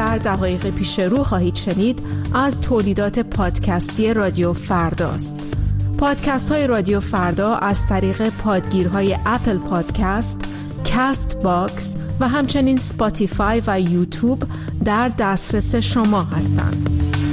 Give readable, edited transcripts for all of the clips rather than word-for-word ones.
در دقایق پیش رو خواهید شنید از تولیدات پادکستی رادیو فرداست. پادکست های رادیو فردا از طریق پادگیرهای اپل پادکست، کست باکس و همچنین سپاتیفای و یوتیوب در دسترس شما هستند.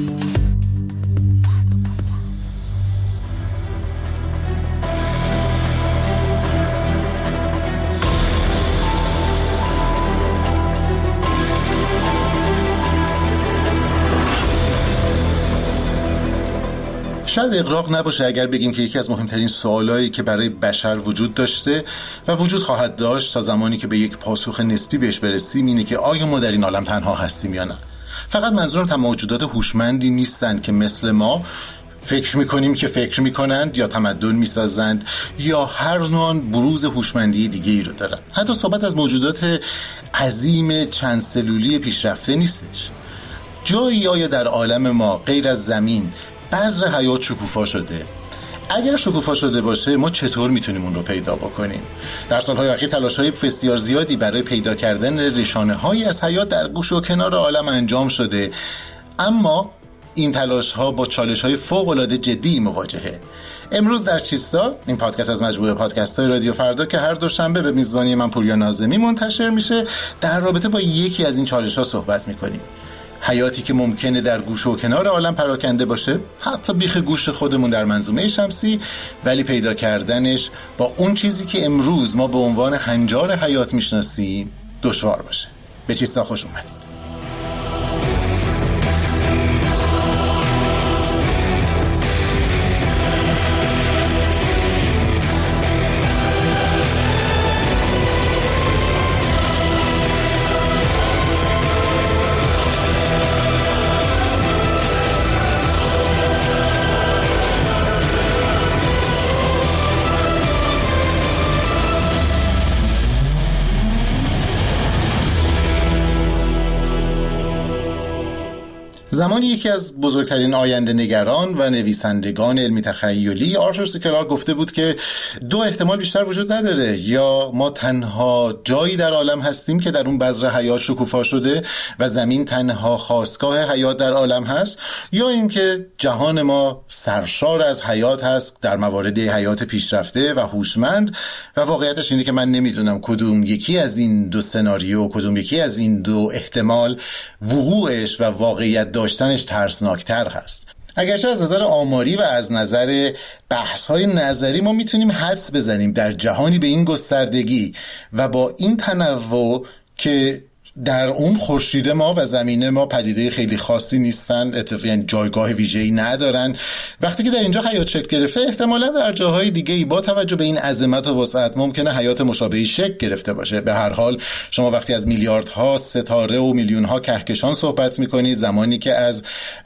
شاید اغراق نباشه اگر بگیم که یکی از مهمترین سوالایی که برای بشر وجود داشته و وجود خواهد داشت تا زمانی که به یک پاسخ نسبی بهش برسیم اینه که آیا ما در این عالم تنها هستیم یا نه. فقط منظورم تمام موجودات هوشمندی نیستند که مثل ما فکر میکنیم که فکر میکنند یا تمدن میسازند یا هر نوع بروز هوشمندی دیگه ای رو دارن. حتی صحبت از موجودات عظیم چند سلولی پیشرفته نیستش. جایی آیا در عالم ما غیر از زمین بذر حیات شکوفا شده؟ اگر شکوفا شده باشه ما چطور میتونیم اون رو پیدا بکنیم؟ در سالهای اخیر تلاش‌های بسیار زیادی برای پیدا کردن نشانه‌هایی از حیات در گوشه و کنار عالم انجام شده، اما این تلاش‌ها با چالش‌های فوق‌العاده جدی مواجهه. امروز در چیستا، این پادکست از مجموعه پادکست‌های رادیو فردا که هر دوشنبه به میزبانی من پوریا ناظمی منتشر میشه، در رابطه با یکی از این چالش‌ها صحبت می‌کنیم. حیاتی که ممکنه در گوشه و کنار عالم پراکنده باشه، حتی بیخ گوش خودمون در منظومه شمسی، ولی پیدا کردنش با اون چیزی که امروز ما به عنوان هنجار حیات میشناسیم دشوار باشه. به چیستا خوش اومدید. زمانی یکی از بزرگترین آینده نگران و نویسندگان علمی تخیلی آرثور سی کلارک گفته بود که دو احتمال بیشتر وجود نداره: یا ما تنها جایی در عالم هستیم که در اون بذر حیات شکوفا شده و زمین تنها خاستگاه حیات در عالم هست، یا اینکه جهان ما سرشار از حیات هست در موارد حیات پیشرفته و هوشمند. و واقعیتش اینه که من نمیدونم کدوم یکی از این دو سناریو، کدوم یکی از این دو احتمال وقوعش و واقعیت داشتنش ترسناکتر هست. اگرچه از نظر آماری و از نظر بحث‌های نظری ما میتونیم حدس بزنیم در جهانی به این گستردگی و با این تنوع که در اون خورشید ما و زمین ما پدیده خیلی خاصی نیستن، اتفاقاً جایگاه ویژه‌ای ندارن، وقتی که در اینجا حیات شکل گرفته احتمالاً در جاهای دیگه‌ای با توجه به این عظمت و وسعت ممکنه حیات مشابهی شکل گرفته باشه. به هر حال شما وقتی از میلیاردها ستاره و میلیون‌ها کهکشان صحبت می‌کنید، زمانی که از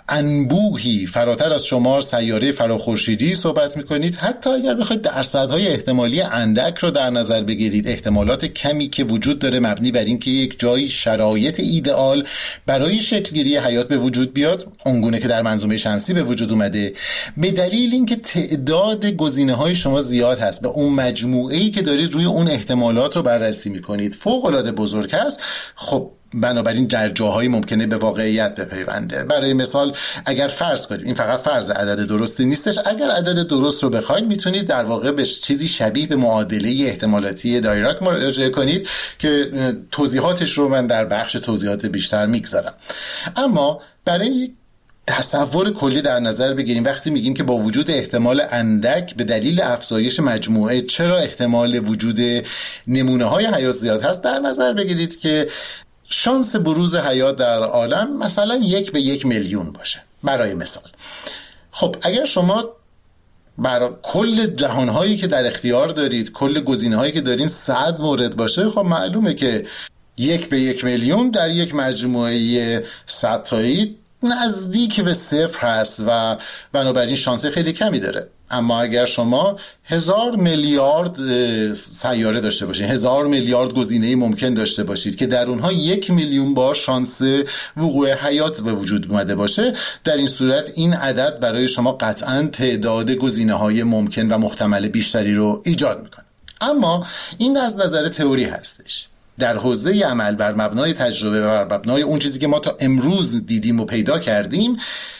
انبوهی فراتر از شمار سیاره فراخورشیدی صحبت می‌کنید، حتی اگر بخواید درصدهای احتمالی اندک رو در نظر بگیرید، احتمالات کمی که وجود داره مبنی بر اینکه یک جایی شرایط ایدئال برای شکلگیری حیات به وجود بیاد، اونگونه که در منظومه شمسی به وجود اومده، به دلیل اینکه تعداد گزینه‌های شما زیاد هست، به اون مجموعه‌ای که دارید روی اون احتمالات رو بررسی می‌کنید فوق‌العاده بزرگ هست. خب بنابراین در جاهایی ممکنه به واقعیت بپیونده. برای مثال اگر فرض کنید، این فقط فرض، عدد درستی نیستش، اگر عدد درست رو بخواید میتونید در واقع به چیزی شبیه به معادله احتمالاتی دایراک مراجعه کنید که توضیحاتش رو من در بخش توضیحات بیشتر میگذارم. اما برای تصور کلی در نظر بگیریم، وقتی میگیم که با وجود احتمال اندک به دلیل افزایش مجموعه چرا احتمال وجود نمونه های حیات زیاد هست، در نظر بگیرید که شانس بروز حیات در عالم مثلا 1 به 1 میلیون باشه. برای مثال خب اگر شما برای کل جهانهایی که در اختیار دارید، کل گزینه‌هایی که دارین 100 مورد باشه، خب معلومه که 1 به 1 میلیون در یک مجموعه 100 تایی نزدیک به 0 هست و بنابراین شانس خیلی کمی داره. اما اگر شما 1000 میلیارد سیاره داشته باشید، 1000 میلیارد گزینه ممکن داشته باشید که در اونها 1 میلیون بار شانس وقوع حیات به وجود اومده باشه، در این صورت این عدد برای شما قطعاً تعداد گزینه‌های ممکن و محتمل بیشتری رو ایجاد میکنه. اما این از نظر تئوری هستش. در حوزه عمل بر مبنای تجربه و بر مبنای اون چیزی که ما تا امروز دیدیم و پیدا کردیم،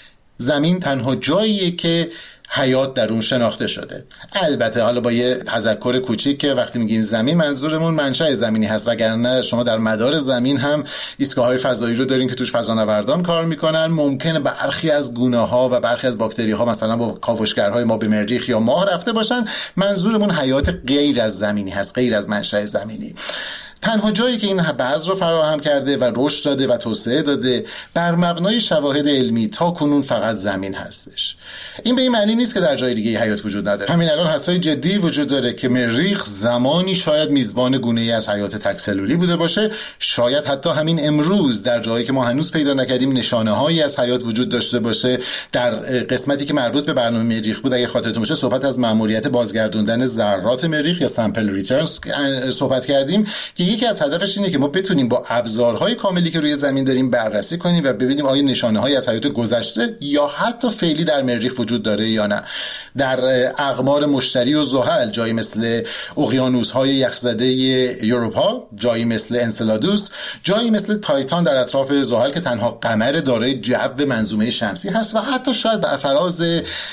زمین تنها جاییه که حیات در اون شناخته شده. البته حالا با یه تذکر کوچیک که وقتی میگیم زمین منظورمون منشأ زمینی هست، وگرنه شما در مدار زمین هم ایستگاه‌های فضایی رو دارین که توش فضانوردان کار میکنن. ممکنه برخی از گونه‌ها و برخی از باکتری‌ها مثلا با کاوشگرهای ما به مریخ یا ماه رفته باشن. منظورمون حیات غیر از زمینی هست، غیر از منشأ زمینی. تنها جایی که این بذر رو فراهم کرده و رشد داده و توسعه داده بر مبنای شواهد علمی تا کنون فقط زمین هستش. این به این معنی نیست که در جای دیگه حیات وجود نداره. همین الان حدسای جدی وجود داره که مریخ زمانی شاید میزبان گونه‌ای از حیات تک‌سلولی بوده باشه. شاید حتی همین امروز در جایی که ما هنوز پیدا نکردیم نشانه‌هایی از حیات وجود داشته باشه. در قسمتی که مربوط به برنامه مریخ بود اگه خاطرتون باشه صحبت از مأموریت بازگردوندن ذرات مریخ یا سامپل ریترنز صحبت کردیم که یکی از هدفش اینه که ما بتونیم با ابزارهای کاملی که روی زمین داریم بررسی کنیم و ببینیم آیا نشانه‌هایی از حیات گذشته یا حتی فعلی در مریخ وجود داره یا نه. در اقمار مشتری و زحل، جایی مثل اقیانوس‌های یخزده یوروپا، جایی مثل انسلادوس، جایی مثل تایتان در اطراف زحل که تنها قمر دارای جو منظومه شمسی هست و حتی شاید بر فراز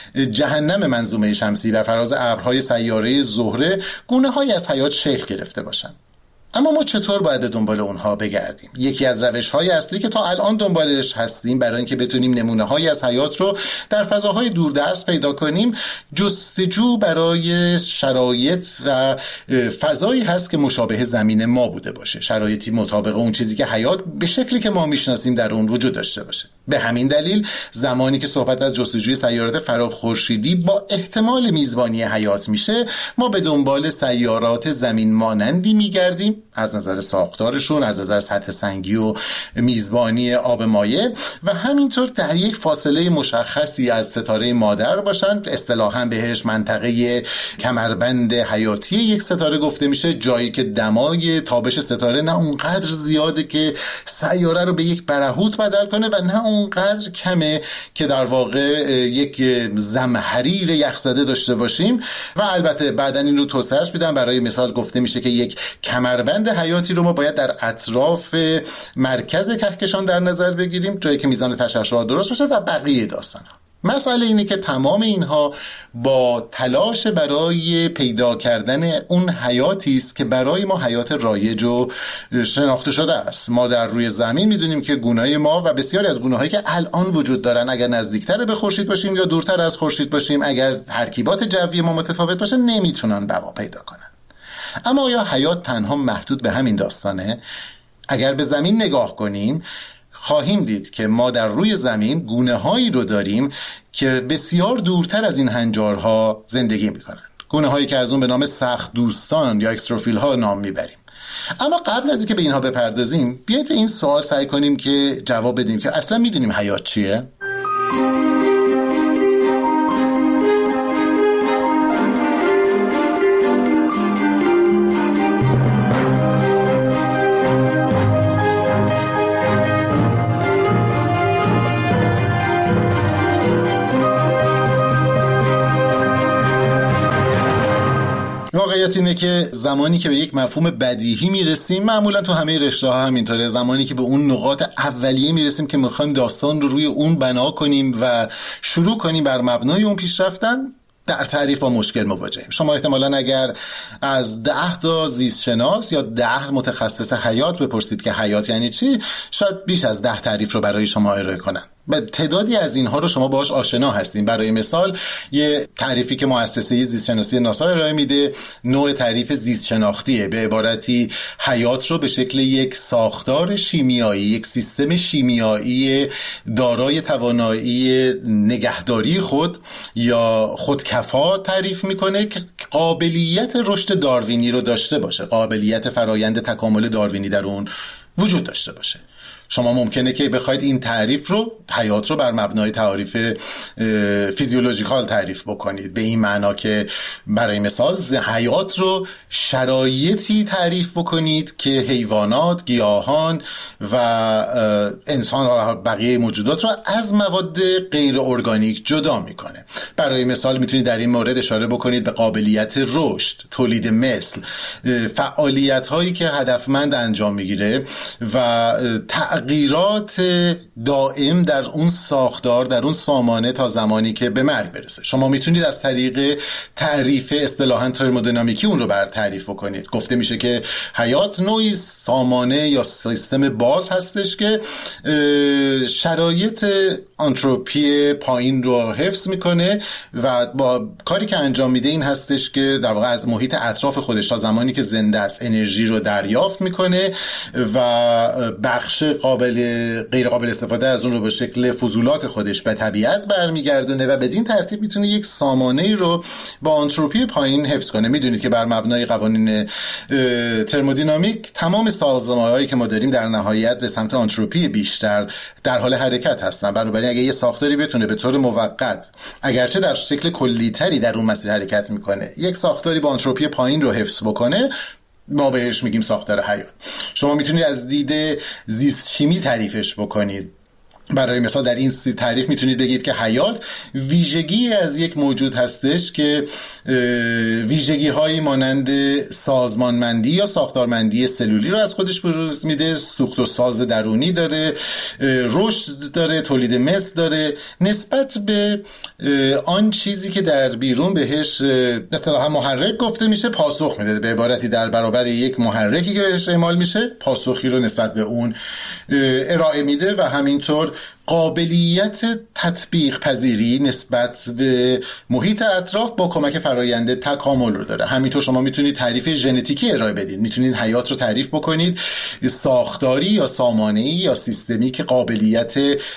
جهنم منظومه شمسی، بر فراز ابرهای سیاره زهره، گونه‌هایی از حیات شکل گرفته باشند. اما ما چطور باید به دنبال اونها بگردیم؟ یکی از روش‌های اصلی که تا الان دنبالش هستیم برای اینکه بتونیم نمونه‌هایی از حیات رو در فضاهای دوردست پیدا کنیم، جستجو برای شرایط و فضایی هست که مشابه زمین ما بوده باشه، شرایطی مطابق اون چیزی که حیات به شکلی که ما میشناسیم در اون وجود داشته باشه. به همین دلیل زمانی که صحبت از جستجوی سیارات فراخورشیدی با احتمال میزبانی حیات میشه، ما به دنبال سیارات زمین مانندی میگردیم از نظر ساختارشون، از نظر سطح سنگی و میزبانی آب مایع و همینطور در یک فاصله مشخصی از ستاره مادر باشن. اصطلاحاً بهش منطقه کمربند حیاتی یک ستاره گفته میشه، جایی که دمای تابش ستاره نه اونقدر زیاده که سیاره رو به یک برهوت بدل کنه و نه اونقدر کمه که در واقع یک زمهریر یخزده داشته باشیم. و البته بعدن این رو توسعهش میدن. برای مثال گفته میشه که یک کمربند حیاتی رو ما باید در اطراف مرکز کهکشان در نظر بگیریم، جایی که میزان تشعشعات درست باشه و بقیه داستان ها. مسئله اینه که تمام اینها با تلاش برای پیدا کردن اون حیاتی است که برای ما حیات رایج و شناخته شده است. ما در روی زمین میدونیم که گونه‌های ما و بسیاری از گونه‌هایی که الان وجود دارن، اگر نزدیکتر به خورشید باشیم یا دورتر از خورشید باشیم، اگر ترکیبات جوی ما متفاوت باشه، نمیتونن بقا پیدا کنن. اما آیا حیات تنها محدود به همین داستانه؟ اگر به زمین نگاه کنیم خواهیم دید که ما در روی زمین گونه‌هایی رو داریم که بسیار دورتر از این هنجارها زندگی می‌کنند. گونه‌هایی که از اون به نام سخت دوستان یا اکستروفیل ها نام میبریم. اما قبل از اینکه به اینها بپردازیم، بیایید به این سوال سعی کنیم که جواب بدیم که اصلا میدونیم حیات چیه؟ واقعیت اینه که زمانی که به یک مفهوم بدیهی میرسیم، معمولا تو همه رشته‌ها همینطوره، زمانی که به اون نقاط اولیه میرسیم که میخوایم داستان رو روی اون بنا کنیم و شروع کنیم بر مبنای اون پیش رفتن، در تعریف با مشکل مواجهیم. شما احتمالاً اگر از 10 تا زیست شناس یا 10 متخصص حیات بپرسید که حیات یعنی چی، شاید بیش از 10 تعریف رو برای شما ارائه کنن. تعدادی از اینها رو شما باهاش آشنا هستین. برای مثال یه تعریفی که مؤسسه زیست شناسی ناسا ارائه میده نوع تعریف زیست شناختیه. به عبارتی حیات رو به شکل یک ساختار شیمیایی، یک سیستم شیمیایی دارای توانایی نگهداری خود یا خودکفا تعریف میکنه که قابلیت رشد داروینی رو داشته باشه، قابلیت فرایند تکامل داروینی در اون وجود داشته باشه. شما ممکنه که بخواید این تعریف رو، حیات رو، بر مبنای تعاریف فیزیولوژیکال تعریف بکنید، به این معنا که برای مثال حیات رو شرایطی تعریف بکنید که حیوانات، گیاهان و انسان و بقیه موجودات رو از مواد غیر ارگانیک جدا میکنه. برای مثال میتونید در این مورد اشاره بکنید به قابلیت رشد، تولید مثل، فعالیت هایی که هدفمند انجام میگیره و تغییرات دائم در اون ساختار، در اون سامانه تا زمانی که به مرگ برسه. شما میتونید از طریق تعریف اصطلاحاً ترمودینامیکی اون رو بر تعریف بکنید. گفته میشه که حیات نوعی سامانه یا سیستم باز هستش که شرایط آنتروپی پایین رو حفظ میکنه و با کاری که انجام میده این هستش که در واقع از محیط اطراف خودش تا زمانی که زنده است انرژی رو دریافت میکنه و بخش غیر قابل استفاده از اون رو به شکل فضولات خودش به طبیعت برمیگردونه و بدین ترتیب میتونه یک سامانه رو با آنتروپی پایین حفظ کنه. میدونید که بر مبنای قوانین ترمودینامیک تمام سازمان‌هایی که ما داریم در نهایت به سمت آنتروپی بیشتر در حال حرکت هستن. بنابراین اگه یه ساختاری بتونه به طور موقت، اگرچه در شکل کلی‌تری در اون مسیر حرکت میکنه، یک ساختاری با آنتروپی پایین رو حفظ بکنه، ما بهش میگیم ساختار حیات. شما میتونید از دید زیست شیمی تعریفش بکنید. برای مثال در این تعریف میتونید بگید که حیات ویژگی از یک موجود هستش که ویژگی هایی مانند سازمانمندی یا ساختارمندی سلولی رو از خودش بروز میده، سوخت و ساز درونی داره، رشد داره، تولید مثل داره، نسبت به آن چیزی که در بیرون بهش اصطلاحاً محرک گفته میشه پاسخ میده. به عبارتی در برابر یک محرکی که بهش اعمال میشه پاسخی رو نسبت به اون ارائه میده و همینطور قابلیت تطبیق پذیری نسبت به محیط اطراف با کمک فرایند تکامل رو داره. همینطور شما میتونید تعریف ژنتیکی ارائه بدید، میتونید حیات رو تعریف بکنید ساختاری یا سامانه‌ای یا سیستمی که قابلیت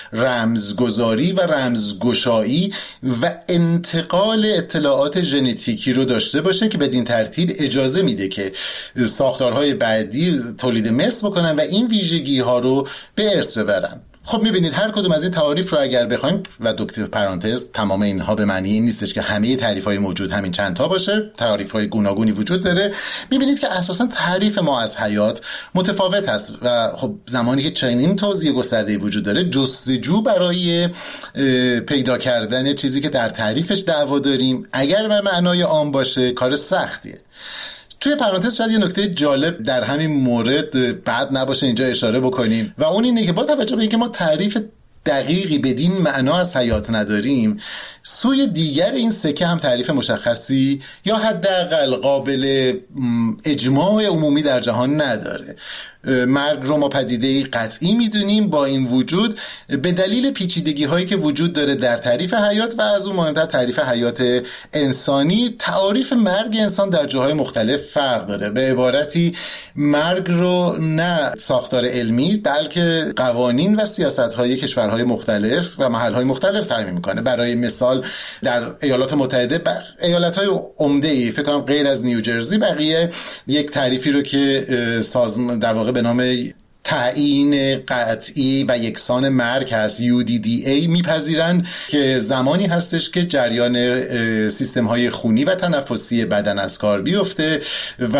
رمزگذاری و رمزگشایی و انتقال اطلاعات ژنتیکی رو داشته باشه که بدین ترتیب اجازه میده که ساختارهای بعدی تولید مثل بکنن و این ویژگی ها رو به ارث ببرن. خب میبینید هر کدوم از این تعاریف رو اگر بخوایم و دکتر پرانتز تمام اینها به معنی این نیستش که همه تعریف‌های موجود همین چند تا باشه، تعریف‌های گوناگونی وجود داره. میبینید که اساساً تعریف ما از حیات متفاوت هست و خب زمانی که چنین توضیح گسترده‌ای وجود داره جستجو برای پیدا کردن چیزی که در تعریفش دعوا داریم اگر به معنای عام باشه کار سختیه. توی پرانتز شاید یه نکته جالب در همین مورد بد نباشه اینجا اشاره بکنیم و اون اینه که با توجه به اینکه ما تعریف دقیقی بدین معنا از حیات نداریم، سوی دیگر این سکه هم تعریف مشخصی یا حداقل قابل اجماع عمومی در جهان نداره. مرگ رو ما پدیده‌ای قطعی میدونیم، با این وجود به دلیل پیچیدگی هایی که وجود داره در تعریف حیات و از اون مهمتر تعریف حیات انسانی، تعریف مرگ انسان در جاهای مختلف فرق داره. به عبارتی مرگ رو نه ساختار علمی بلکه قوانین و سیاست های کشورهای مختلف و محل های مختلف تعیین میکنه. برای مثال در ایالات متحده ایالت های عمده‌ای فکر کنم غیر از نیوجرسی بقیه یک تعریفی رو که در واقع به نام تعیین قطعی و یکسان مرگ هست UDDA میپذیرند که زمانی هستش که جریان سیستم های خونی و تنفسی بدن از کار بیفته و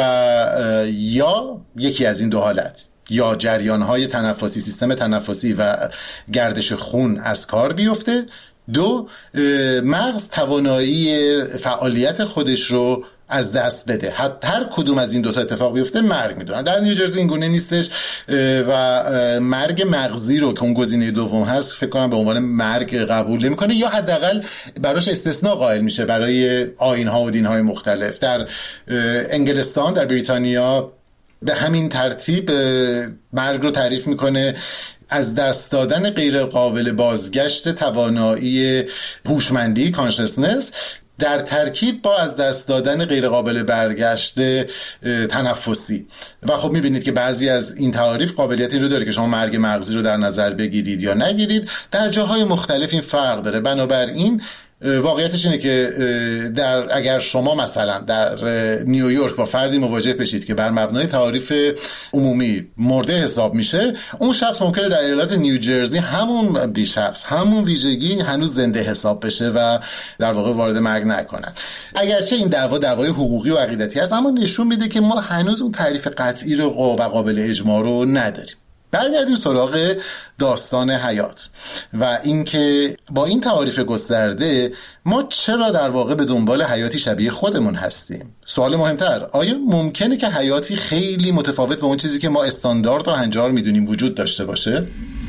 یا یکی از این دو حالت، یا جریان های تنفسی، سیستم تنفسی و گردش خون از کار بیفته، دو مغز توانایی فعالیت خودش رو از دست بده. هر کدوم از این دوتا اتفاق بیفته مرگ میدونن. در نیوجرسی این گونه نیستش و مرگ مغزی رو که اون گزینه دوم هست فکر کنم به عنوان مرگ قبول نمیکنه یا حداقل براش استثناء قائل میشه برای آیین‌ها و دین‌های مختلف. در انگلستان، در بریتانیا به همین ترتیب مرگ رو تعریف میکنه از دست دادن غیر قابل بازگشت توانایی هوشمندی کانشسنس در ترکیب با از دست دادن غیر قابل برگشت تنفسی. و خب میبینید که بعضی از این تعاریف قابلیتی رو داره که شما مرگ مغزی رو در نظر بگیرید یا نگیرید. در جاهای مختلف این فرق داره. بنابراین واقعیتش اینه که اگر شما مثلا در نیویورک با فردی مواجه بشید که بر مبنای تعاریف عمومی مرده حساب میشه، اون شخص ممکنه در ایالت نیوجرسی همون بیشخص، همون ویژگی هنوز زنده حساب بشه و در واقع وارد مرگ نکنن. اگرچه این دعوای حقوقی و عقیدتی هست، اما نشون میده که ما هنوز اون تعریف قطعی رو و قابل اجماع رو نداریم. برگردیم سراغ داستان حیات و اینکه با این تعاریف گسترده ما چرا در واقع به دنبال حیاتی شبیه خودمون هستیم؟ سوال مهمتر، آیا ممکنه که حیاتی خیلی متفاوت به اون چیزی که ما استاندارد و هنجار میدونیم وجود داشته باشه؟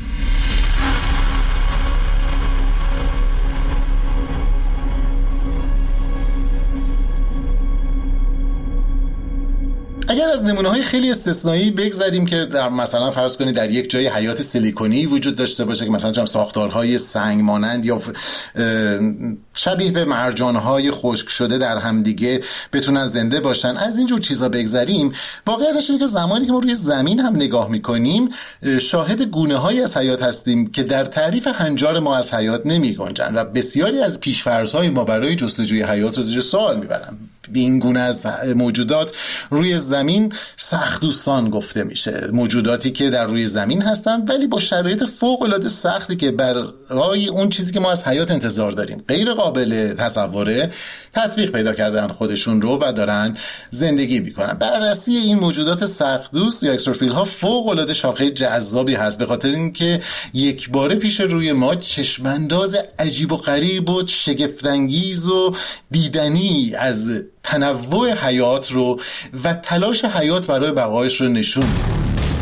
اگر از نمونه‌های خیلی استثنایی بگذاریم که در مثلا فرض کنید در یک جای حیات سیلیکونی وجود داشته باشه که مثلا ساختارهای سنگ مانند یا شبیه به مرجانهای خشک شده در همدیگه بتونن زنده باشن، از اینجور چیزا بگذاریم، واقعیتش اینه که زمانی که ما روی زمین هم نگاه میکنیم شاهد گونه‌هایی از حیات هستیم که در تعریف هنجار ما از حیات نمی‌گنجن و بسیاری از پیش‌فرض‌های ما برای جستجوی حیات رو زیر سوال میبرن. این گونه از موجودات روی زمین سخت دوستان گفته میشه، موجوداتی که در روی زمین هستن ولی با شرایط فوق‌العاده سختی که برای اون چیزی که ما از حیات انتظار داریم غیر قابل تصوره تطبیق پیدا کردن خودشون رو و دارن زندگی میکنن. بررسی این موجودات سخت دوست یا اکستروفیل ها فوق‌العاده شاخه جذابی هست، به خاطر اینکه یک باره پیش روی ما چشمانداز عجیب و غریب و شگفت‌انگیز و دیدنی از تنوع حیات رو و تلاش حیات برای بقایش رو نشون میده.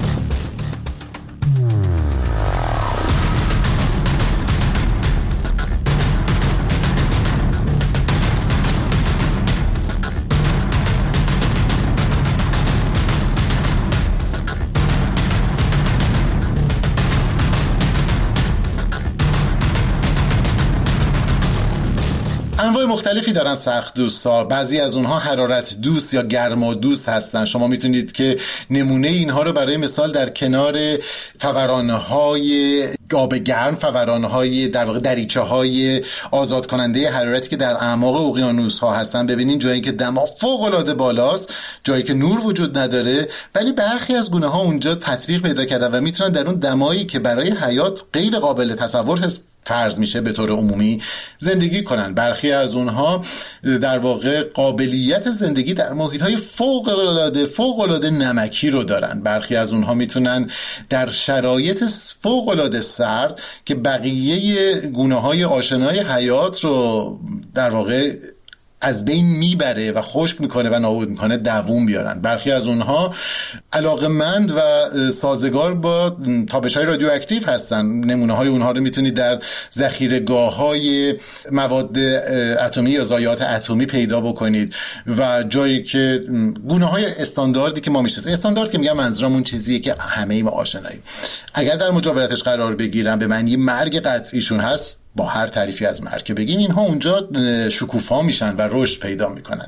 انواع مختلفی دارن سخت دوستا، بعضی از اونها حرارت دوست یا گرما دوست هستن. شما میتونید که نمونه اینها رو برای مثال در کنار فورانهای آب گرم، فورانهای در واقع دریچه‌های آزاد کننده حرارتی که در اعماق اقیانوس ها هستن ببینین، جایی که دما فوق العاده بالاست، جایی که نور وجود نداره، ولی برخی از گونه ها اونجا تطبیق پیدا کردن و میتونن در اون دمایی که برای حیات غیر قابل تصور فرض میشه به طور عمومی زندگی کنن. برخی از اونها در واقع قابلیت زندگی در محیط‌های فوق‌العاده نمکی رو دارن. برخی از اونها میتونن در شرایط فوق‌العاده سرد که بقیه گونه‌های آشنای حیات رو در واقع از بین میبره و خشک میکنه و نابود میکنه دووم بیارن. برخی از اونها علاقمند و سازگار با تابش‌های رادیواکتیو هستن. نمونه‌های اونها رو میتونید در ذخیره‌گاه‌های مواد اتمی یا ضایعات اتمی پیدا بکنید و جایی که گونه‌های استانداردی که ما میشناسیم، استاندارد که میگم منظورم اون چیزیه که همه ما آشناییم، اگر در مجاورتش قرار بگیرن به معنی مرگ قطعیشون هست، با هر تعریفی از مرگ که بگیم، اینها اونجا شکوفا میشن و رشد پیدا میکنن.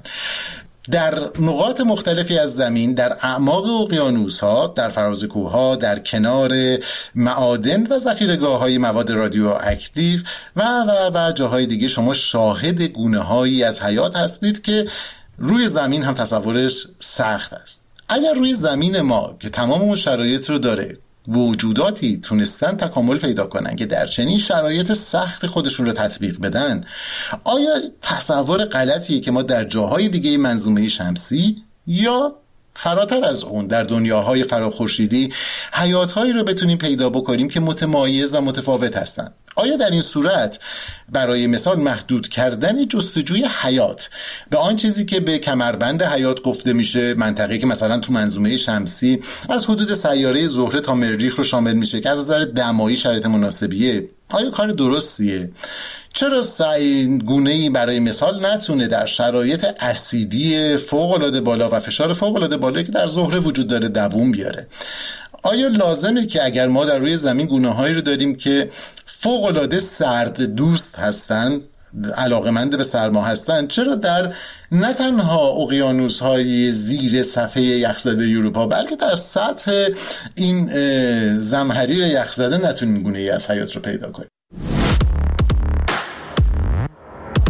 در نقاط مختلفی از زمین، در اعماق اقیانوس‌ها، در فراز کوه‌ها، در کنار معادن و ذخیره‌گاه‌های مواد رادیواکتیو و جاهای دیگه شما شاهد گونه‌هایی از حیات هستید که روی زمین هم تصورش سخت است. اگر روی زمین ما که تمام اون شرایط رو داره وجوداتی تونستن تکامل پیدا کنن که در چنین شرایط سخت خودشون رو تطبیق بدن، آیا تصور غلطیه که ما در جاهای دیگه منظومه شمسی یا فراتر از اون در دنیاهای فراخورشیدی حیاتهایی رو بتونیم پیدا بکنیم که متمایز و متفاوت هستن؟ آیا در این صورت برای مثال محدود کردن جستجوی حیات به آن چیزی که به کمربند حیات گفته میشه، منطقه‌ای که مثلا تو منظومه شمسی از حدود سیاره زهره تا مریخ رو شامل میشه که از نظر دمایی شرایط مناسبیه، آیا کار درستیه؟ چرا گونه‌ای برای مثال نتونه در شرایط اسیدی فوق‌العاده بالا و فشار فوق‌العاده بالایی که در زهره وجود داره دووم بیاره؟ آیا لازمه که اگر ما در روی زمین گونه‌هایی رو داریم که فوق‌العاده سرد دوست هستن، علاقمند به سرما هستن، چرا در نه تنها اقیانوس‌های زیر صفحه یخزده اروپا بلکه در سطح این زمهریر یخزده نتونیم گونه‌ای از حیات رو پیدا کنیم؟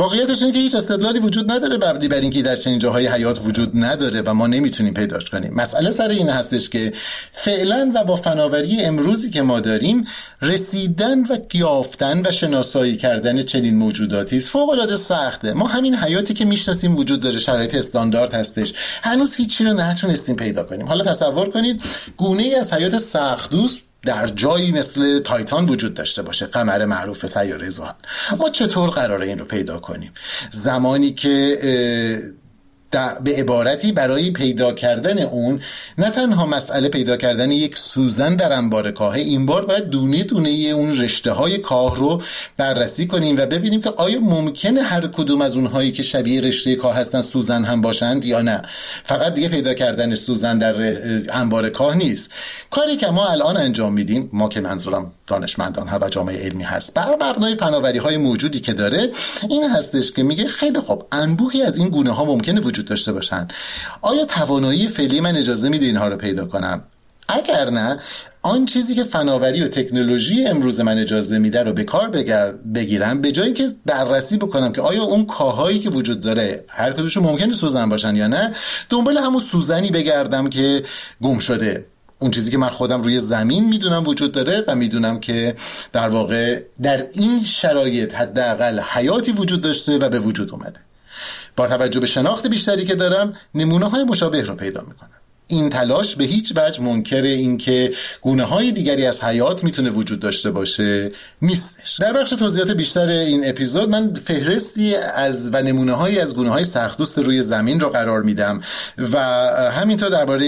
واقعیتش اینه که هیچ استدلالی وجود نداره مبنی بر اینکه در چنین جاهای حیات وجود نداره و ما نمیتونیم پیداش کنیم. مسئله سر این هستش که فعلا و با فناوری امروزی که ما داریم رسیدن و یافتن و شناسایی کردن چنین موجوداتی است فوق العاده سخته. ما همین حیاتی که میشناسیم وجود داره، شرایط استاندارد هستش، هنوز هیچی رو نتونستیم پیدا کنیم. حالا تصور کنید گونه‌ای از حیات سخت‌دوست در جایی مثل تایتان وجود داشته باشه، قمر معروف سیاره زحل. ما چطور قراره این رو پیدا کنیم؟ زمانی که به عبارتی برای پیدا کردن اون نه تنها مسئله پیدا کردن یک سوزن در انبار کاهه، این بار باید دونه دونه اون رشته های کاه رو بررسی کنیم و ببینیم که آیا ممکنه هر کدوم از اونهایی که شبیه رشته کاه هستن سوزن هم باشند یا نه. فقط دیگه پیدا کردن سوزن در انبار کاه نیست. کاری که ما الان انجام میدیم، ما که منظورم دانشمندان ها و جامعه علمی هست، بر مبنای فناوری های موجودی که داره، این هستش که میگه خیلی خوب انبوهی از این گونه ها ممکنه وجود داشته باشن. آیا توانایی فعلی من اجازه میده اینها رو پیدا کنم؟ اگر نه، آن چیزی که فناوری و تکنولوژی امروز من اجازه میده رو به کار بگیرم، به جایی که بررسی بکنم که آیا اون کاهایی که وجود داره هر کدومشون ممکنه سوزن باشن یا نه، دنبال همون سوزنی بگردم که گم شده. اون چیزی که من خودم روی زمین میدونم وجود داره و میدونم که در واقع در این شرایط حداقل حیاتی وجود داشته و به وجود اومده. با توجه به شناخت بیشتری که دارم نمونه های مشابه رو پیدا میکنم. این تلاش به هیچ وجه منکر این که گونه های دیگری از حیات میتونه وجود داشته باشه نیستش. در بخش توضیحات بیشتر این اپیزود من فهرستی و نمونه هایی از گونه های سخت‌دوست روی زمین رو قرار میدم و همینطور درباره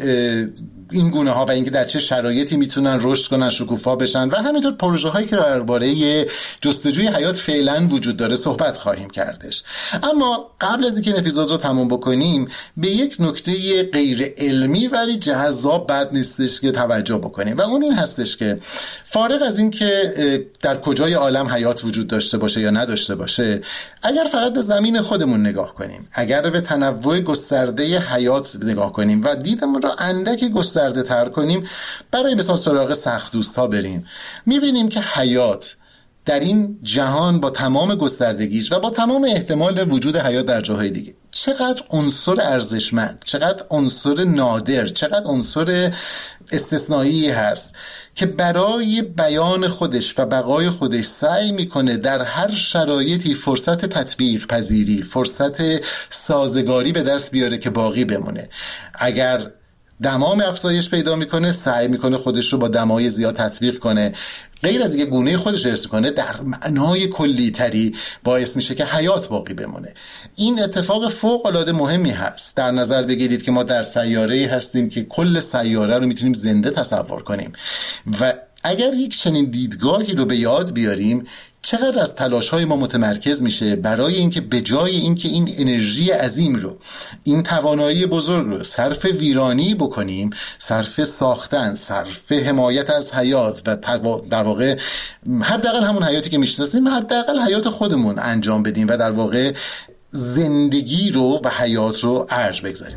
این گونه ها و اینکه در چه شرایطی میتونن رشد کنن، شکوفا بشن و همینطور پروژه هایی که درباره جستجوی حیات فعلا وجود داره صحبت خواهیم کردش. اما قبل از اینکه این اپیزود رو تموم بکنیم به یک نکته غیر علمی ولی جذاب بد نیستش که توجه بکنیم و اون این هستش که فارغ از اینکه در کجای عالم حیات وجود داشته باشه یا نداشته باشه، اگر فقط به زمین خودمون نگاه کنیم، اگر به تنوع گسترده حیات نگاه کنیم و دیدمون رو اندکی گسترده تر کنیم، برای مثلا سراغ سخت‌دوست ها بریم، میبینیم که حیات در این جهان با تمام گستردگیش و با تمام احتمال وجود حیات در جاهای دیگه چقدر عنصر ارزشمند، چقدر عنصر نادر، چقدر عنصر استثنایی هست که برای بیان خودش و بقای خودش سعی میکنه در هر شرایطی فرصت تطبیق پذیری، فرصت سازگاری به دست بیاره که باقی بمونه. اگر دمام افزایش پیدا میکنه سعی میکنه خودش رو با دمای زیاد تطبیق کنه، غیر از اینکه گونه خودش رو حفظ کنه در معنای کلی تری باعث میشه که حیات باقی بمونه. این اتفاق فوق العاده مهمی هست. در نظر بگیرید که ما در سیاره‌ای هستیم که کل سیاره رو میتونیم زنده تصور کنیم و اگر یک چنین دیدگاهی رو به یاد بیاریم چقدر از تلاش‌های ما متمرکز میشه برای اینکه به جای اینکه این انرژی عظیم رو، این توانایی بزرگ رو صرف ویرانی بکنیم، صرف ساختن، صرف حمایت از حیات و در واقع حداقل همون حیاتی که میشناسیم، حداقل حیات خودمون انجام بدیم و در واقع زندگی رو و حیات رو ارج بگذاریم.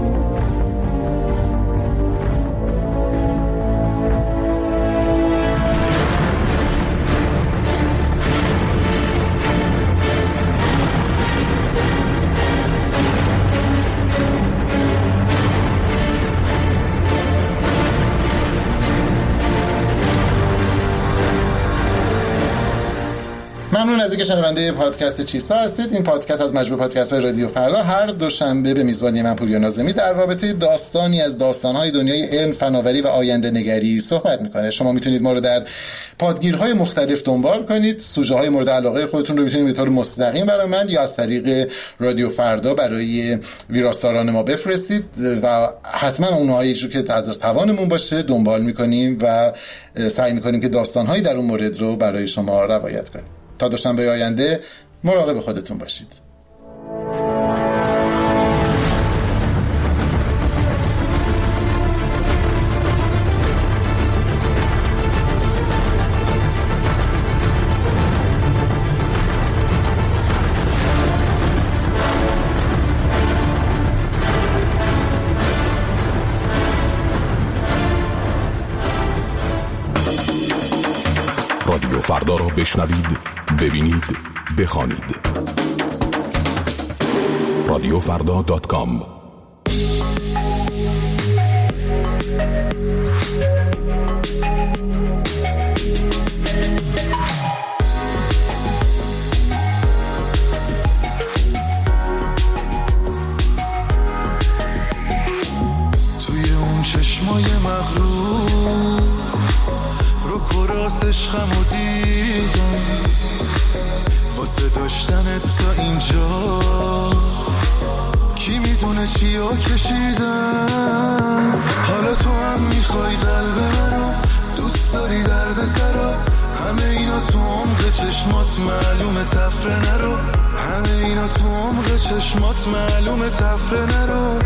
ممنون از اینکه شنونده پادکست چیستا هستید. این پادکست از مجموعه پادکست‌های رادیو فردا هر دوشنبه به میزبانی من پوریا ناظمی در رابطه داستانی از داستان‌های دنیای علم، فناوری و آینده نگری صحبت می‌کنه. شما میتونید ما رو در پادگیرهای مختلف دنبال کنید. سوژه‌های مورد علاقه خودتون رو میتونید به طور مستقیم برای من یا از طریق رادیو فردا برای ویراستاران ما بفرستید و حتما اونهایی که از توانمون باشه دنبال می‌کنیم و سعی می‌کنیم که داستان‌هایی در اون مورد رو برای شما روایت کنیم. تا دوشنبه آینده مراقب خودتون باشید. رادیو فردا را بشنوید، ببینید بخوانید. رادیوفردا.com. چشمای مغرور رو کراس عشقمو دیدم، واسه داشتنت تا اینجا کی میدونه چیا کشیدم. حالا تو هم میخوای قلب منو، دوست داری درد سرا، همه اینا تو عمق چشمات معلومه تفره نرو، همه اینا تو عمق چشمات معلومه تفره نرو.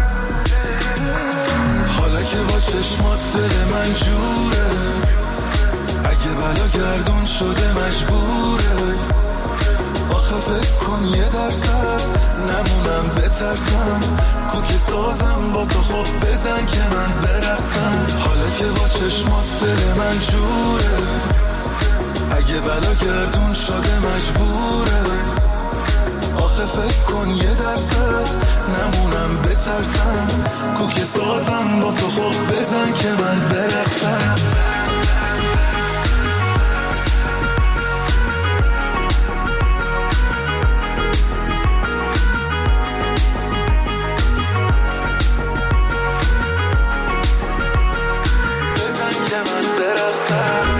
حالا که با چشمات دل من جوره، اگه بلا گردون شده مجبوره. آخه فکر کن یه درصد نمونم بترسم، کوک سازم با تو خب بزن که من برقصم. حالا که با چشمات دل من جوره، اگه بلا گردون شده مجبوره. آخه فکر کن یه درصد نمونم بترسم، کوک سازم با تو خب بزن که من برقصم. بزن که من برقصم.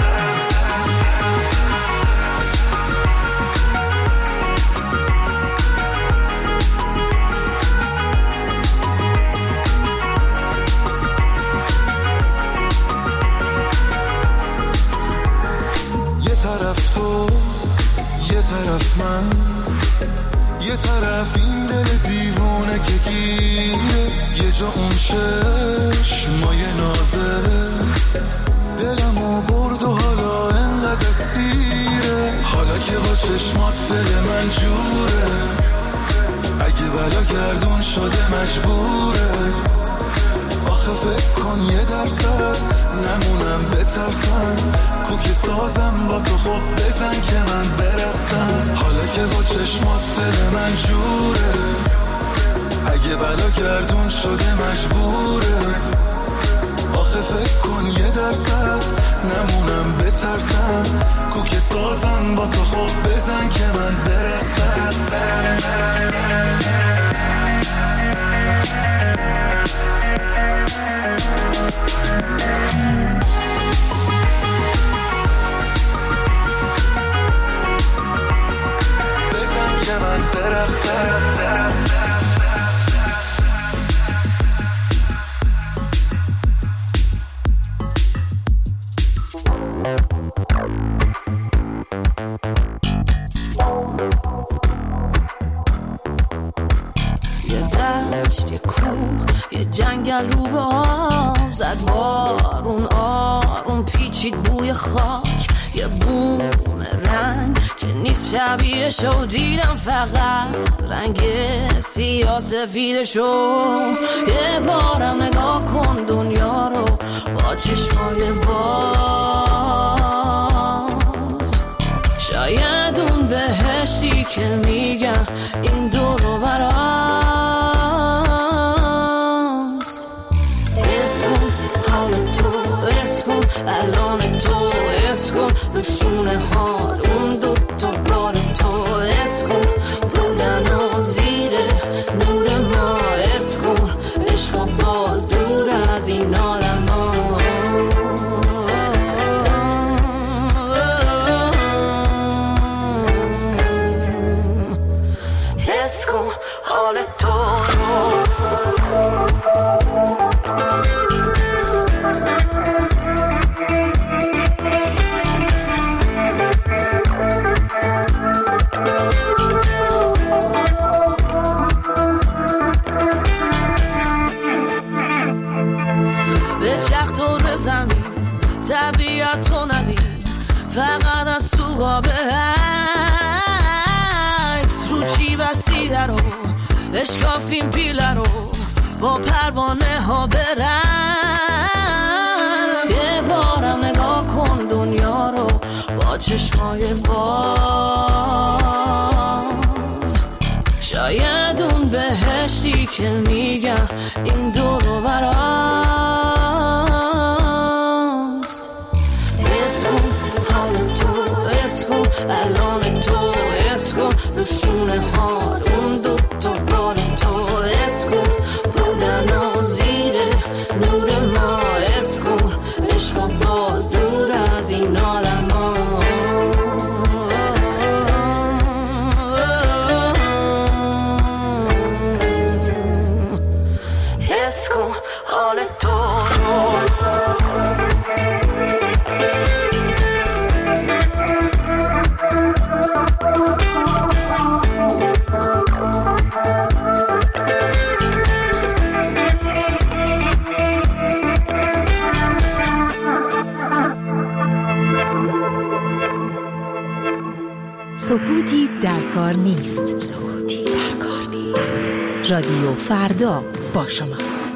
یه طرف من، یه طرف این دل دیوونه که گیره، یه جا اون چشمای نازت دلمو برد و حالا انقدر سیره. حالا که با چشمات دل من جوره، اگه بلا گردون شده مجبوره. آخه فکر کن یه درصد نمونم بترسم، کوک سازم با تو خب بزن که من برقصم. حالا که با چشمات دل من جوره، اگه بلا گردون شده مجبوره. آخه فکر کن یه درصد نمونم بترسم، کوک سازم با تو خب بزن که من برقصم. بزن که من برقصم. یه کوه، یه جنگل رو به آب زد بارون، آروم پیچید بوی خاک، یه بوم رنگ که نیست شبیهشو دیدم، فقط رنگ سیاه سفیدشو. یه بارم نگاه کن دنیا رو با چشمای باز، شاید اون بهشتی که میگم این دور رو براست. الان تو اسکن نشونه ها اون دو تا بار تو اسکن بودن و زیر نور ما اسکن عشق و باز دور از این عالم ها. اسکن حال تو طبیعت تو نبین، فقط از تو قابه عکس رو چی بسیده رو اشکافیم پیله رو با پروانه ها برم. یه بارم نگاه کن دنیا رو با چشمای باز، که میگم این دور و براست. حس کن حال تو، حس کن الان تو، حس کن روشونه ها اون دو تا بال تو، حس کن بودن ها زیر نور ما، حس کن عشق باز دور از این عالم ها. حس کن حال تو. سکوتی در کار نیست. سکوتی در کار نیست. رادیو فردا با شماست.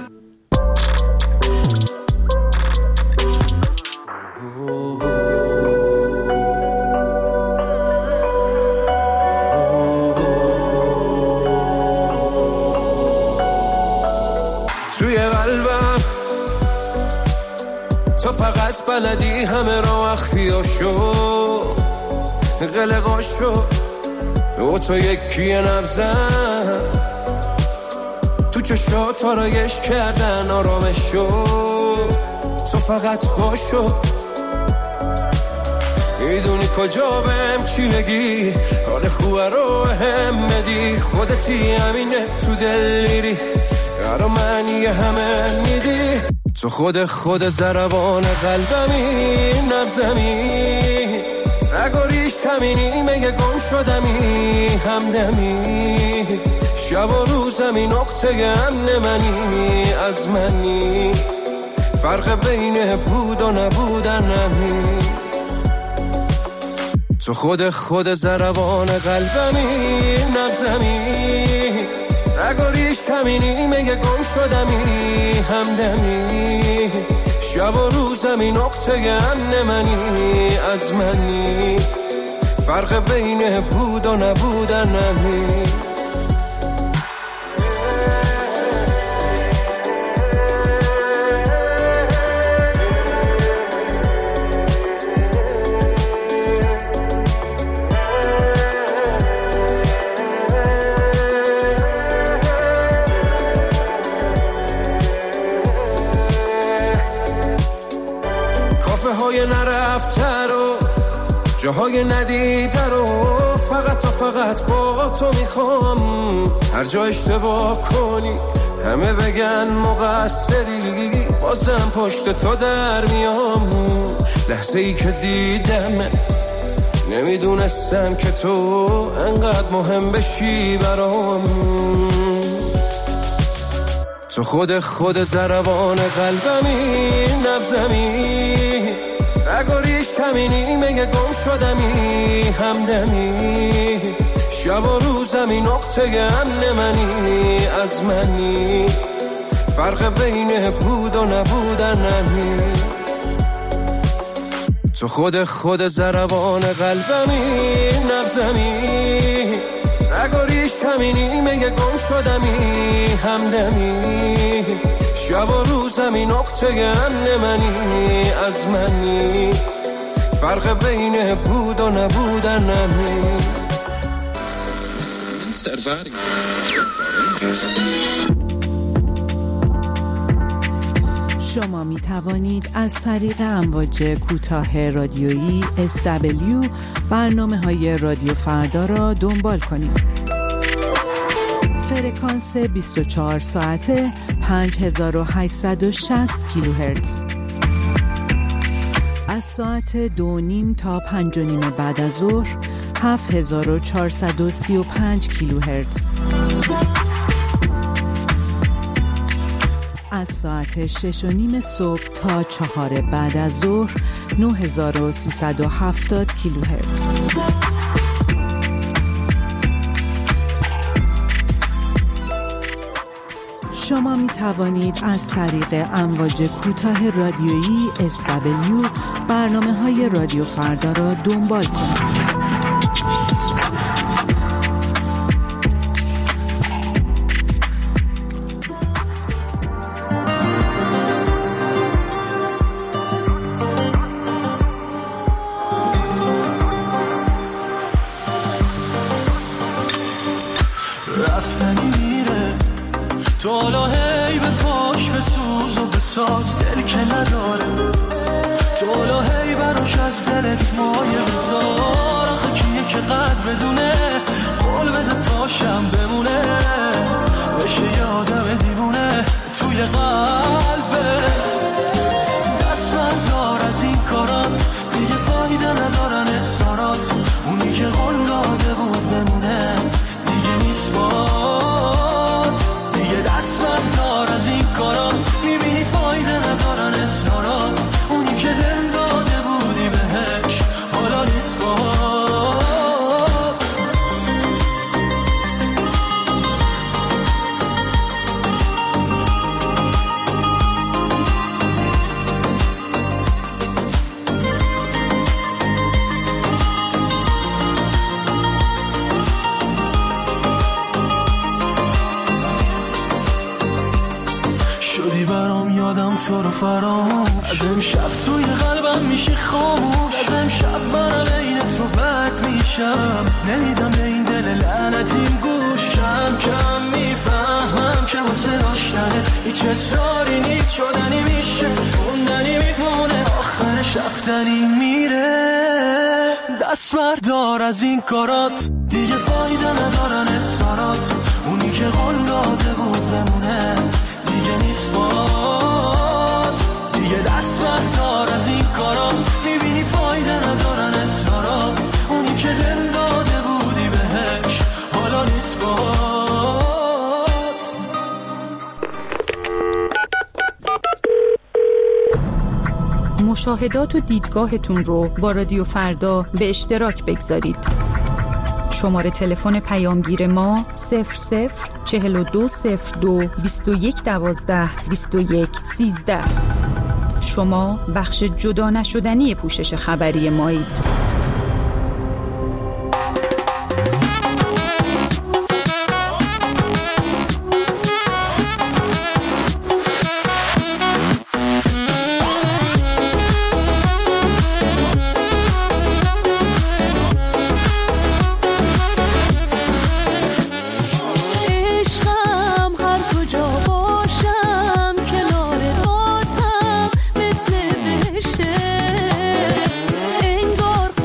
توی قلبم تو فقط بلدی همه را مخفیاشو قلقاشو و تو یکی نبزن تو چشات آرایش کردن آرامشو تو فقط باشو. میدونی کجا بهم چی بگی حال خوبه رو هم بدی خودتی همینه تو دل میری برا منی همه میدی تو خود ضربان قلبمی نبزمی نگاریش کمینی مگه گم شدمی همدمی شب و روزمی نقطه امن منی از منی فرق بین بود و نبودنمی تو خود ضربان قلبمی نبزمی نگاریش کمینی مگه گم شدمی همدمی شب و روزمی نقطه امن منی از منی فرق بین بود و نبودنمی نرفته رو جاهای ندیده رو فقط با تو میخوام هر جا اشتباه کنی همه بگن مقصری بازم پشت تو در میام لحظه ای که دیدمت نمیدونستم که تو انقدر مهم بشی برام تو خود ضربان قلبمی نبزمی نگاریش کمینی مگه گم شدمی همدمی شب و روزمی نقطه امن منی از منی فرق بین بود و نبودنمی تو خود ضربان قلبمی نبزمی نگاریش کمینی مگه گم شدمی همدمی شب و روزمی نقطه امن منی از منی فرق بین بود و نبودنمی شما می توانید از طریق امواج کوتاه رادیویی SW برنامه‌های رادیو فردا را دنبال کنید. فرکانس 24 ساعته 5860 کیلوهرتز. از ساعت 2:30 تا 5:30 بعد از ظهر 7435 کیلوهرتز. از ساعت 6:30 صبح تا 4 بعد از ظهر 9370 کیلوهرتز. شما می توانید از طریق امواج کوتاه رادیویی SW برنامه‌های رادیو فردا را دنبال کنید. ساز دل که نداره تو الهی براش از دلت مایه بذار آخه کیه که قدر بدونه قول بده پاشم بمونه بشه یه آدم دیوونه توی قلبت دست بردار از این کارات دیگه فایده ندارن اصرارات اونی که قول داده بود بمونه دیگه نیست باد دیگه دست بردار از این کارات میبینی فایده ندارن اصرارات اونی که دل داده بودی بهش حالا نیست باد تو رو فراموش از امشب توی قلبم میشه خاموش از امشب من عین تو بد میشم نمیدم به این دل لعنتیم گوش کم کم میفهمم که واسه داشتنت هیچ اصراری نیست شدنی میشه موندنی میمونه آخرش رفتنی میره دست بردار از این کارات دیگه فایده ندارن اصرارات اونی که قول داده بود بمونه دیگه نیست باد دیگه دست بردار از این کارات میبینی فایده ندارن اصرارات اونی که دل داده بودی بهش حالا نیست باد مشاهدات و دیدگاهتون رو با رادیو فردا به اشتراک بگذارید. شماره تلفن پیامگیر ما 004202 2112 2113. شما بخش جدا نشدنی پوشش خبری مایید. انگار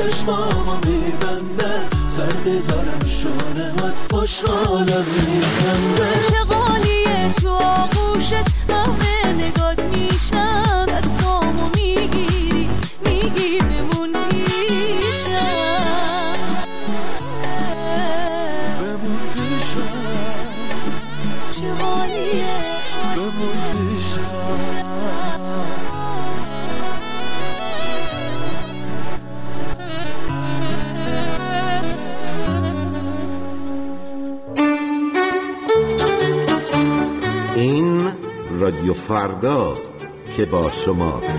چشمامو میبندم، سر بذارم شانهات خوشحالم میخندم. چه قالیه تو آغوشت همه نگات میشم، دستامو میگیری میگی بمون پیشم، بمون پیشم. چه قالیه بمون پیشم. این رادیو فرداست که با شماست.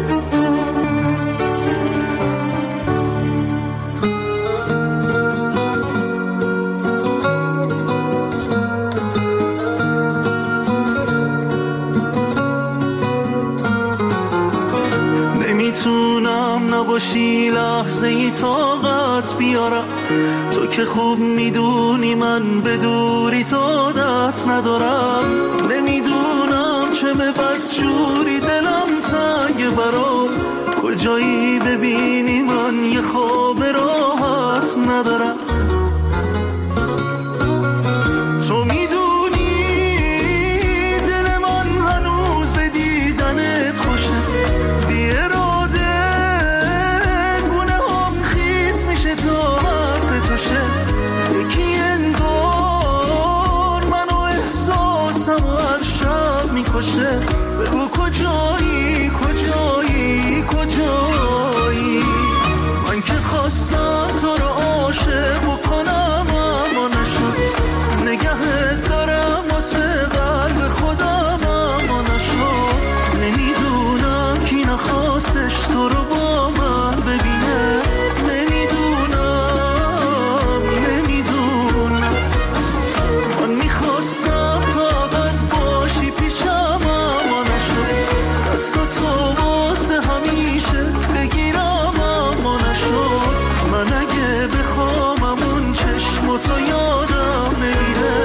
نمیتونم نباشی لحظه ای طاقت بیارم، تو که خوب میدونی من به دوری تو عادت ندارم. نمیدونم چه به بدجوری دلم تنگ برات، کجایی ببینی من یه خواب راحت ندارم. تو میدونی دل من هنوز به دیدنت خوشه، بی اراده گونه هم خیس میشه تا حرف تو شه. یکی انگار منو احساسم هر شب میکشه. بگو کجایی کجایی کجایی، من که خواستم تو رو عاشق بکنم اما نشد. نگهت دارم واسه قلب خودم اما نشد. نمیدونم کی نخواستش تو رو با من ببینه، نمیدونم من میخواستم تو ابد باشی پیشم اما نشد. دست تو واسه همیشه بگیرم اما نشد. من اگه بخوام اون چشم تو یادم نمیره،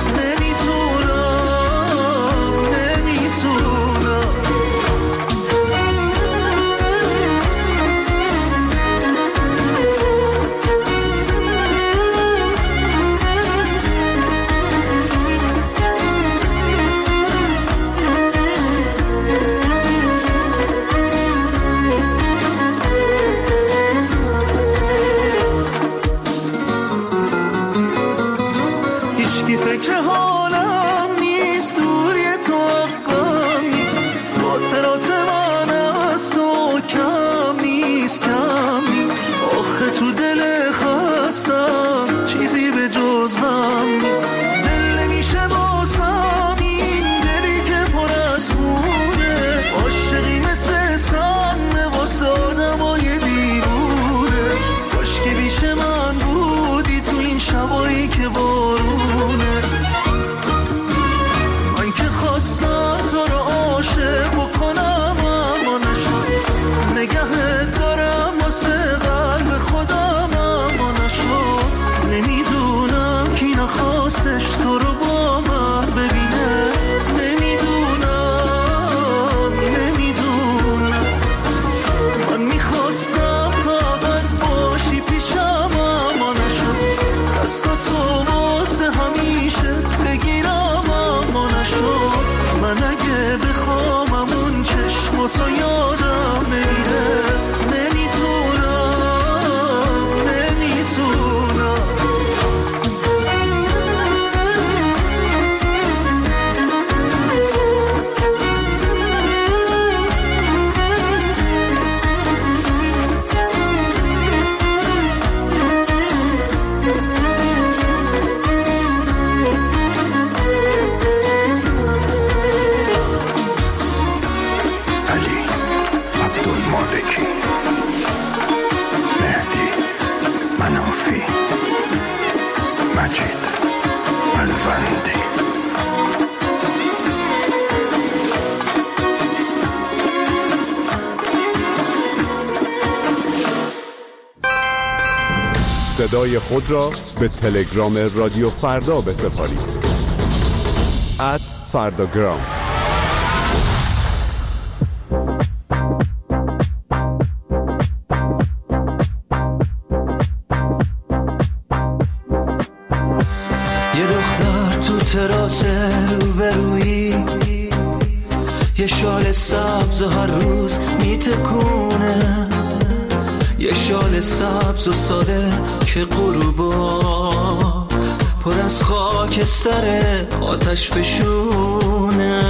هیچکی فکر حالم نیست، دوری تو حقم نیست. خاطرات من از تو کم نیست کم نیست. آخه تو دل خستم چیزی به جز غم نیست. دل نمیشه باسم این دلی که پر از خونه، عاشقی مثل سم واسه آدمای دیوونه. کاش که بیش من بودی تو این شبایی که بارونه. من که خواستم تو رو عاشق بکنم اما نشد. نگهت دارم واسه قلب خودم اما نشد. نمیدونم کی نخواستش تو رو با من ببینه، نمیدونم من میخواستم تو ابد باشی پیشم اما نشد. دست تو واسه همیشه بگیرم اما نشد. من اگه بخوام اون چشم تو یادم نمیره، صدای خود را به تلگرام رادیو فردا بسپارید. @فرداگرام. تراس روبرویی، یه شال سبز هر روز میتکونه، یه شال سبز و ساده که غروبا پر از خاکستر آتش فشونه.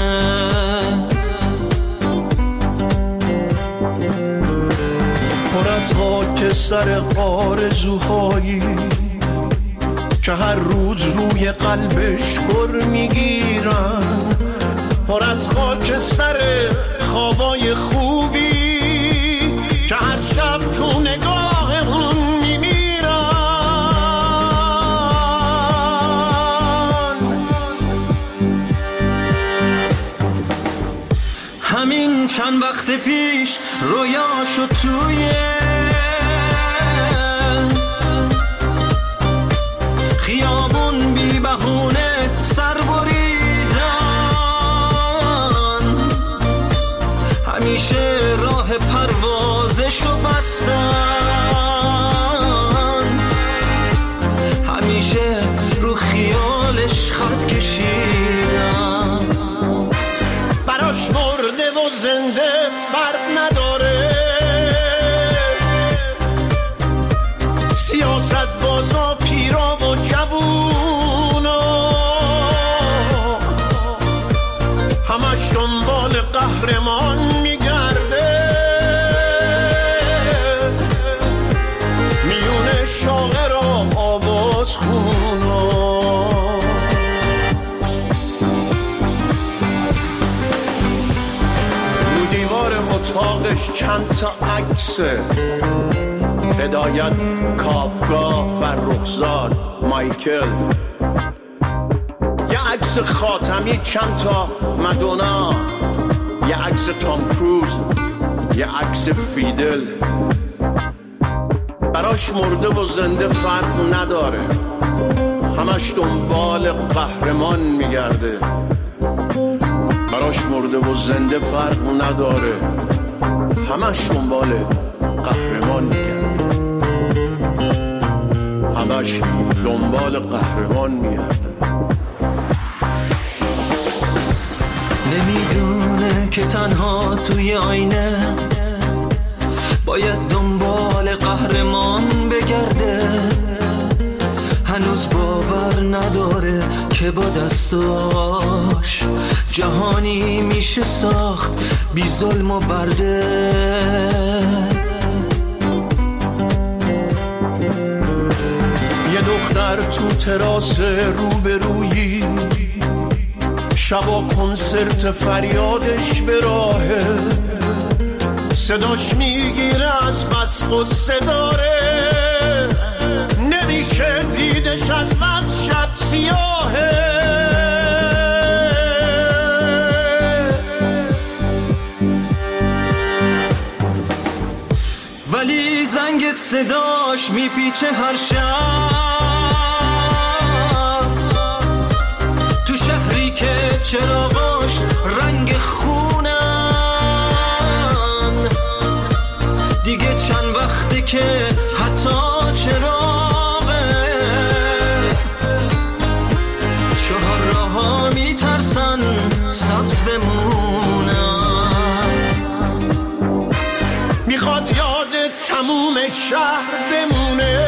پر از خاکستر آرزوهایی که هر روز روی قلبش گر میگیرن، پر از خاکستر خوابای خوبی که هر شب تو نگاه اون میمیرن. همین چند وقت پیش رویاشو توی خیابون بی بهونه سر بریدن، همیشه راه پروازشو بستن، همیشه رو خیالش خط کشیدن. براش مرده و زنده فرق نداره، سیاست بازا پیرا و جوونا همش دنبال قهرمان میگرده، میونه شاعر و آواز خونا. رو دیوار اتاقش چند تا عکسه، هدایت، کافکا، فرخزاد، مایکل، یه عکس خاتمی، چند تا مادونا، یه عکس تام کروز، یه عکس فیدل. براش مرده و زنده فرق نداره، همش دنبال قهرمان میگرده. براش مرده و زنده فرق نداره، همش دنبال قهرمان میگرده، همش دنبال قهرمان میگرده. نمیدونه که تنها توی آینه باید دنبال قهرمان بگرده، هنوز باور نداره که با دستاش جهانی میشه ساخت بی ظلم و برده. یه دختر تو تراس روبرویی، شبا کنسرت فریادش به راهه، صداش میگیره از بس غصه داره، نمیشه دیدش از بس شب سیاهه. ولی زنگ صداش میپیچه هر شب، تو شهری که چراغاش رنگ خونن، دیگه چند وقته که حتی چراغه چهار راها میترسن سبز بمونن. میخواد یاد تموم شهر بمونه،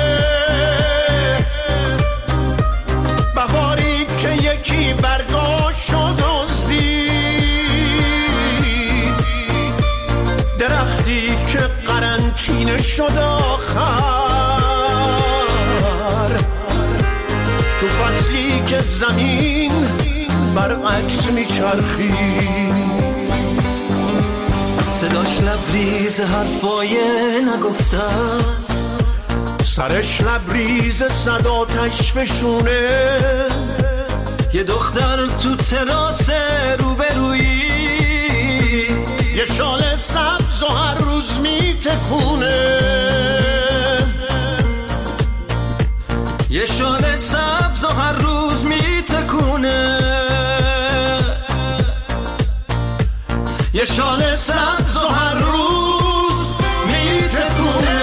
بهاری که یکی برگاشو دزدید، درختی که قرنطینه شد آخر، تو فصلی که زمین برعکس میچرخید. صداش لبریز حرفای نگفته است، سرش لبریز صد آتش فشونه. یه دختر تو تراس روبرویی، یه شال سبز و هر روز میتکونه، یه شال سبز و هر روز میتکونه، یه شال سبز و هر روز میتکونه.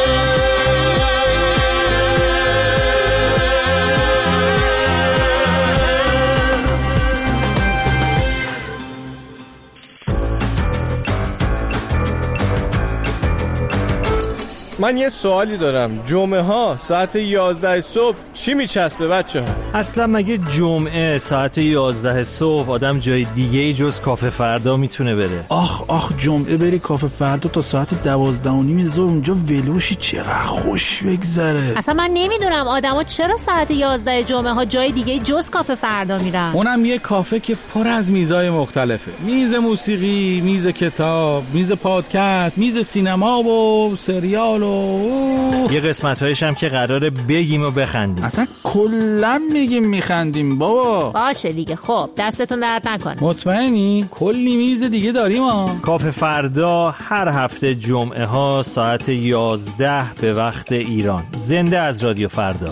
من یه سوالی دارم. جمعه ها ساعت 11 صبح چی میچسبه بچه ها؟ اصلا مگه جمعه ساعت 11 صبح آدم جای دیگه جز کافه فردا میتونه بره؟ آخ جمعه بری کافه فردا تا ساعت 12:30 ظهر اونجا ولوشی، چقدر خوش بگذره. اصلا من نمیدونم آدما چرا ساعت 11 جمعه ها جای دیگه جز کافه فردا میرن. اونم یه کافه که پر از میزای مختلفه. میز موسیقی، میز کتاب، میز پادکست، میز سینما و سریال و یه قسمت‌هایش هم که قراره بگیم و بخندیم. اصلا کلا میگیم میخندیم بابا. باشه دیگه، خب دستتون درد نکنه. مطمئنی؟ کلی میز دیگه داریم ها. کافه فردا هر هفته جمعه ها ساعت 11 به وقت ایران. زنده از رادیو فردا.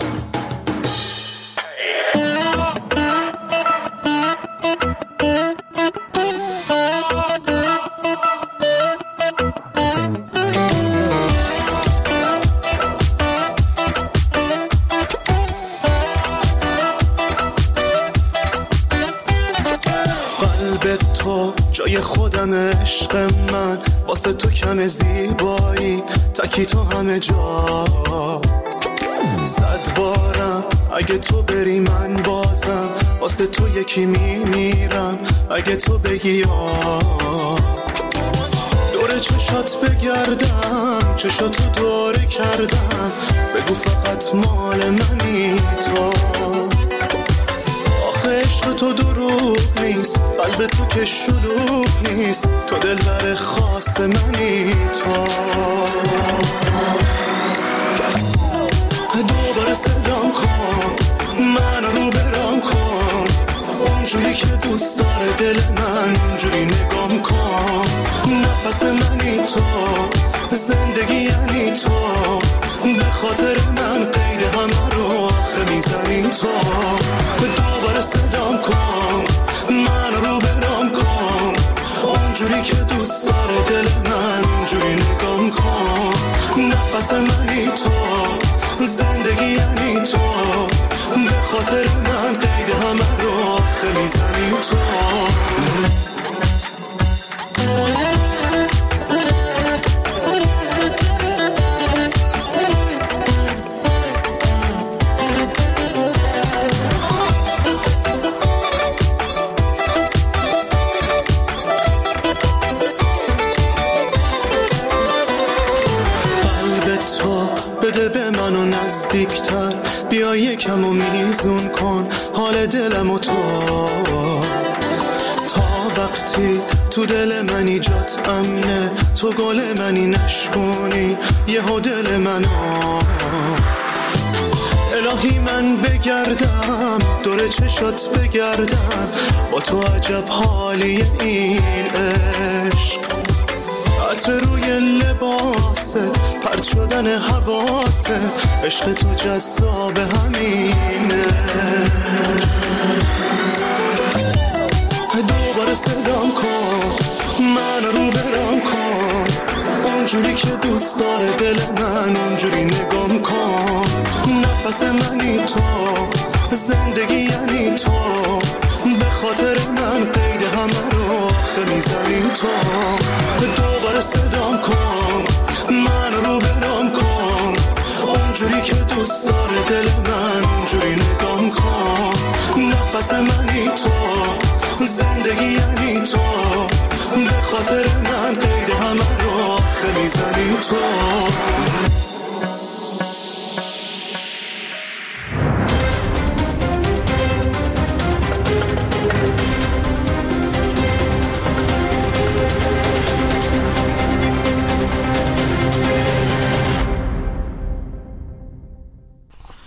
جای خودم عشق من، واسه تو کم زیبایی، تکی تو همه جا. 100 بارم اگه تو بری من بازم واسه تو یکی میمیرم اگه تو بگی یا. دور چشات بگردم، چشاتو دوره کردم، بگو فقط مال منی تو. عشق تو دروغ نیست، قلب تو که شلوغ نیست، تو دلبر خاص منی تو. دوباره صدام کن، منو رو برام کن، اونجوری که دوست داره دل من، اونجوری نگام کن. نفس منی تو، زندگی یعنی تو، به خاطر من قید همه رو آخه میزنی تو. دوباره صدام کن، منو رو برام کن، اونجوری که دوست داره دل من، اونجوری نگام کن. نفس منی تو، زندگی یعنی تو، به خاطر من قید همه رو آخه میزنی تو. بده به منو نزدیکتر، بیا یکم و میزون کن حال دلمو تو. تا وقتی تو دل منی جات امنه، تو گل منی نشکنی یهو دل منو. الهی من بگردم دور چشات بگردم، با تو عجب حالی این عشق. عطر روی لباسه، پرت شدن حواسه، عشق تو جذاب همینه. دوباره صدام کن، من رو برام کن، اونجوری که دوست داره دل من، اونجوری نگام کن. نفس منی تو، زندگی یعنی تو، به خاطر من قید همه رو آخه میزنی تو. دوباره صدام کن، من رو برام کن، اونجوری که دوست داره دل من، اونجوری نگام کن. نفس منی تو، زندگی یعنی تو، به خاطر من قید همه رو آخه میزنی تو.